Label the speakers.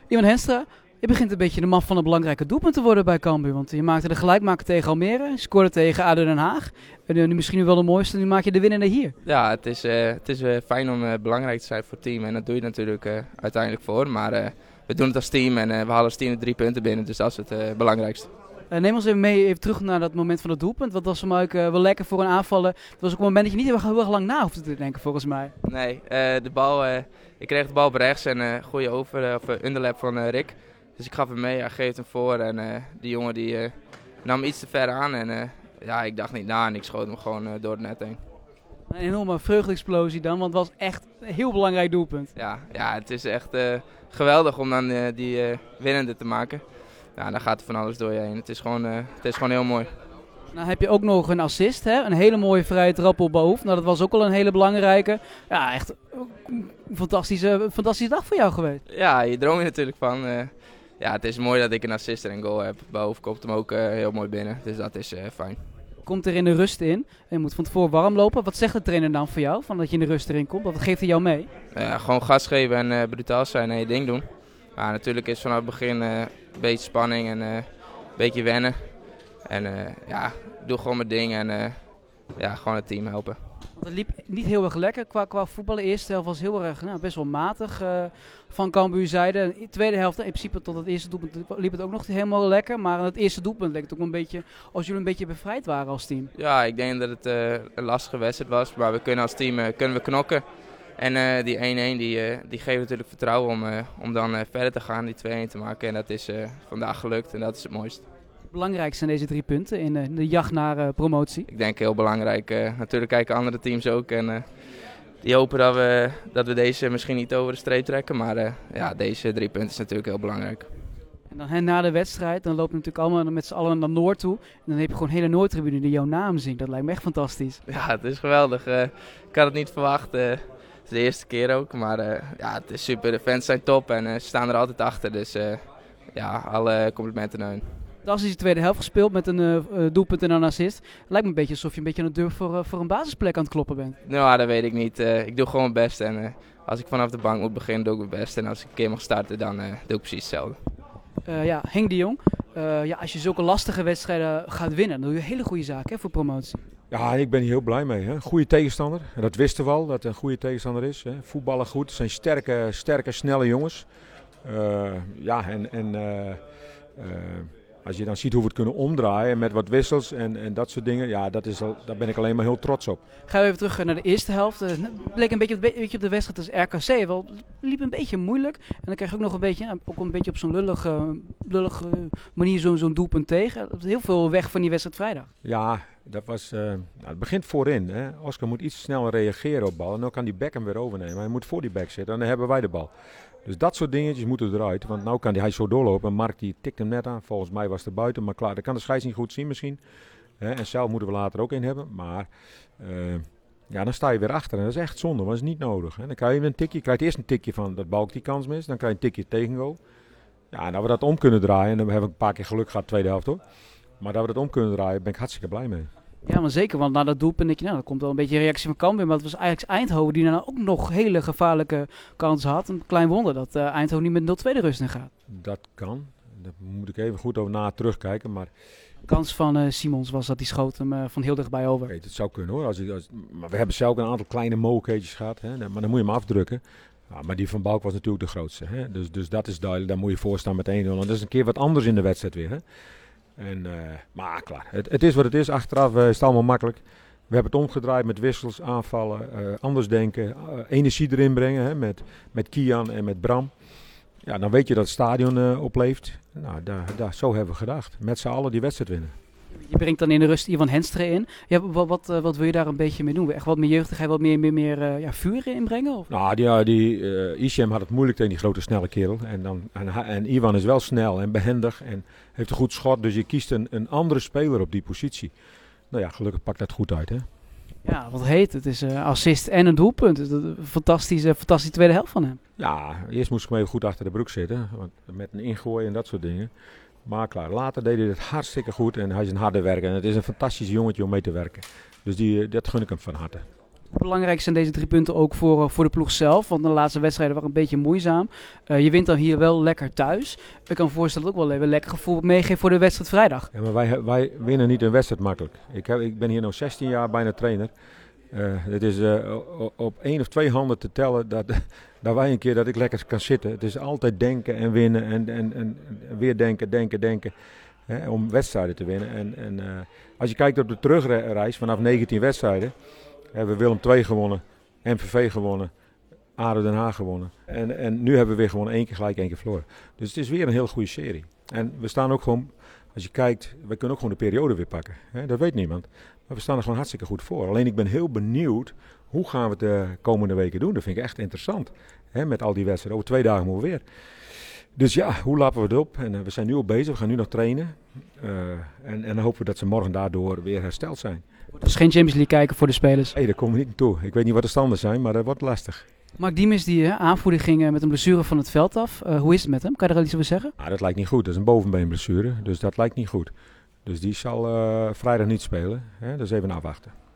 Speaker 1: Iwan Henstra, je begint een beetje de man van een belangrijke doelpunt te worden bij Cambuur. Want je maakte de gelijkmaker tegen Almere, je scoorde tegen ADO Den Haag. En nu misschien nu wel de mooiste, nu maak je de winnende hier.
Speaker 2: Ja, het is fijn om belangrijk te zijn voor het team. En dat doe je natuurlijk uiteindelijk voor. Maar we doen het als team en we halen als team de 3 punten binnen. Dus dat is het belangrijkste.
Speaker 1: Neem ons even mee even terug naar dat moment van het doelpunt. Want dat was voor mij ook wel lekker voor een aanvaller. Het was ook een moment dat je niet heel erg lang na hoefde te denken volgens mij.
Speaker 2: Nee, de bal, ik kreeg de bal op rechts en goeie underlap van Rick. Dus ik gaf hem mee, hij geeft hem voor en die jongen die nam iets te ver aan. En ik dacht niet na en ik schoot hem gewoon door het net heen.
Speaker 1: Een enorme vreugde-explosie dan, want het was echt een heel belangrijk doelpunt.
Speaker 2: Ja, het is echt geweldig om dan die winnende te maken. Ja, dan gaat er van alles door je heen. Het is gewoon heel mooi.
Speaker 1: Nou heb je ook nog een assist, hè? Een hele mooie vrije trap op Bohoef. Nou, dat was ook wel een hele belangrijke. Ja, echt een fantastische dag voor jou geweest.
Speaker 2: Ja, je droom je natuurlijk van. Het is mooi dat ik een assist en een goal heb. Bohoef komt hem ook heel mooi binnen, dus dat is fijn.
Speaker 1: Komt er in de rust in. Je moet van tevoren warm lopen. Wat zegt de trainer dan voor jou, van dat je in de rust erin komt? Wat geeft hij jou mee?
Speaker 2: Gewoon gas geven en brutaal zijn en je ding doen. Maar natuurlijk is vanaf het begin een beetje spanning en een beetje wennen. En doe gewoon mijn ding en gewoon het team helpen.
Speaker 1: Want het liep niet heel erg lekker qua voetballen. De eerste helft was heel erg, best wel matig van Cambuur zijde. De tweede helft, in principe tot het eerste doelpunt, liep het ook nog niet helemaal lekker. Maar aan het eerste doelpunt leek het ook een beetje als jullie een beetje bevrijd waren als team.
Speaker 2: Ja, ik denk dat het een lastige wedstrijd was. Maar we kunnen als team kunnen we knokken. En die 1-1 die geeft natuurlijk vertrouwen om dan verder te gaan, die 2-1 te maken. En dat is vandaag gelukt en dat is het mooiste.
Speaker 1: Belangrijk zijn deze 3 punten in de jacht naar promotie?
Speaker 2: Ik denk heel belangrijk. Natuurlijk kijken andere teams ook en die hopen dat we deze misschien niet over de streep trekken. Maar deze 3 punten is natuurlijk heel belangrijk.
Speaker 1: En dan na de wedstrijd, dan lopen we natuurlijk allemaal met z'n allen naar Noord toe. En dan heb je gewoon een hele Noordtribune die jouw naam zingt. Dat lijkt me echt fantastisch.
Speaker 2: Ja, het is geweldig. Ik had het niet verwacht. Het is de eerste keer ook. Maar het is super. De fans zijn top en ze staan er altijd achter. Dus alle complimenten naar hun.
Speaker 1: Als is de tweede helft gespeeld met een doelpunt en een assist. Het lijkt me een beetje alsof je een beetje aan de deur voor een basisplek aan het kloppen bent.
Speaker 2: Nou, dat weet ik niet. Ik doe gewoon mijn best. En als ik vanaf de bank moet beginnen, doe ik mijn best. En als ik een keer mag starten, dan doe ik precies hetzelfde.
Speaker 1: Henk de Jong, als je zulke lastige wedstrijden gaat winnen, dan doe je hele goede zaken voor promotie.
Speaker 3: Ja, ik ben hier heel blij mee. Hè. Goede tegenstander. En dat wisten we al, dat het een goede tegenstander is. Hè. Voetballen goed. Het zijn sterke, snelle jongens. Als je dan ziet hoe we het kunnen omdraaien met wat wissels en dat soort dingen. Ja, daar ben ik alleen maar heel trots op.
Speaker 1: Gaan we even terug naar de eerste helft. Het bleek een beetje op de wedstrijd als RKC. Wel, liep een beetje moeilijk. En dan krijg je ook nog een beetje op zo'n lullige manier zo'n doelpunt tegen. Heel veel weg van die wedstrijd vrijdag.
Speaker 3: Ja, dat was, het begint voorin. Hè. Oscar moet iets sneller reageren op bal. En dan kan die back hem weer overnemen. Hij moet voor die back zitten en dan hebben wij de bal. Dus dat soort dingetjes moeten eruit. Want nu kan hij zo doorlopen. En Mark die tikt hem net aan. Volgens mij was het er buiten. Maar klaar, dat kan de scheids niet goed zien misschien. En zelf moeten we later ook in hebben. Maar dan sta je weer achter. En dat is echt zonde. Want dat is niet nodig. Dan krijg je een tikje. Je krijgt eerst een tikje van dat Balk die kans mist. Dan krijg je een tikje tegengoal. Ja, nou we dat om kunnen draaien. En dan hebben we een paar keer geluk gehad, tweede helft hoor. Maar dat we dat om kunnen draaien, ben ik hartstikke blij mee.
Speaker 1: Ja, maar zeker, want na dat doelpunt denk je, dat komt wel een beetje een reactie van Cambuur. Maar het was eigenlijk Eindhoven die dan ook nog hele gevaarlijke kansen had. Een klein wonder dat Eindhoven niet met 0-2 de rust in gaat.
Speaker 3: Dat kan. Daar moet ik even goed over na terugkijken. Maar
Speaker 1: de kans van Simons was dat hij schoot hem van heel dichtbij over.
Speaker 3: Het zou kunnen hoor. Maar we hebben zelf een aantal kleine mogelijkheden gehad. Hè? Maar dan moet je hem afdrukken. Ja, maar die van Balk was natuurlijk de grootste. Hè? Dus dat is duidelijk. Daar moet je voor staan met 1-0. En dat is een keer wat anders in de wedstrijd weer. Hè? Maar klaar, het is wat het is. Achteraf is het allemaal makkelijk. We hebben het omgedraaid met wissels, aanvallen, anders denken, energie erin brengen hè, met Kian en met Bram. Ja, dan weet je dat het stadion opleeft. Nou, zo hebben we gedacht. Met z'n allen die wedstrijd winnen.
Speaker 1: Je brengt dan in de rust Iwan Henstra in. Ja, wat wil je daar een beetje mee doen? Echt wat meer jeugdigheid, wat meer vuur inbrengen? Of?
Speaker 3: Nou, die Ishem had het moeilijk tegen die grote snelle kerel. En Iwan is wel snel en behendig en heeft een goed schot. Dus je kiest een andere speler op die positie. Nou ja, gelukkig pakt dat goed uit hè.
Speaker 1: Ja, wat heet het? Het is assist en een doelpunt. Dus een fantastische tweede helft van hem.
Speaker 3: Ja, eerst moest ik hem even goed achter de broek zitten. Want met een ingooi en dat soort dingen. Maar klaar, later deed hij het hartstikke goed en hij is een harde werker. En het is een fantastisch jongetje om mee te werken. Dus dat gun ik hem van harte.
Speaker 1: Belangrijk zijn deze 3 punten ook voor de ploeg zelf. Want de laatste wedstrijden waren een beetje moeizaam. Je wint dan hier wel lekker thuis. Ik kan me voorstellen dat ook wel even lekker gevoel meegeeft voor de wedstrijd vrijdag.
Speaker 3: Ja, maar wij winnen niet een wedstrijd makkelijk. Ik ben hier nu 16 jaar bijna trainer. Het is op 1 of 2 handen te tellen dat wij een keer dat ik lekker kan zitten. Het is altijd denken en winnen en weer denken. Om wedstrijden te winnen. Als je kijkt op de terugreis vanaf 19 wedstrijden. Hebben we Willem II gewonnen, MVV gewonnen, ADO Den Haag gewonnen. En nu hebben we weer gewoon 1 keer gelijk, 1 keer verloren. Dus het is weer een heel goede serie. En we staan ook gewoon, als je kijkt, we kunnen ook gewoon de periode weer pakken. Dat weet niemand. Maar we staan er gewoon hartstikke goed voor. Alleen ik ben heel benieuwd, hoe gaan we het de komende weken doen? Dat vind ik echt interessant. Met al die wedstrijden. Over 2 dagen moeten we weer. Dus ja, hoe lappen we het op? En we zijn nu al bezig, we gaan nu nog trainen. En dan hopen we dat ze morgen daardoor weer hersteld zijn.
Speaker 1: Dus geen Champions League kijken voor de spelers?
Speaker 3: Nee, daar komen we niet naartoe. Ik weet niet wat de standen zijn, maar dat wordt lastig.
Speaker 1: Mark Diemers, die aanvoerder, ging met een blessure van het veld af. Hoe is het met hem? Kan je er al iets over zeggen?
Speaker 3: Dat lijkt niet goed. Dat is een bovenbeenblessure, dus dat lijkt niet goed. Dus die zal vrijdag niet spelen. Dus even afwachten.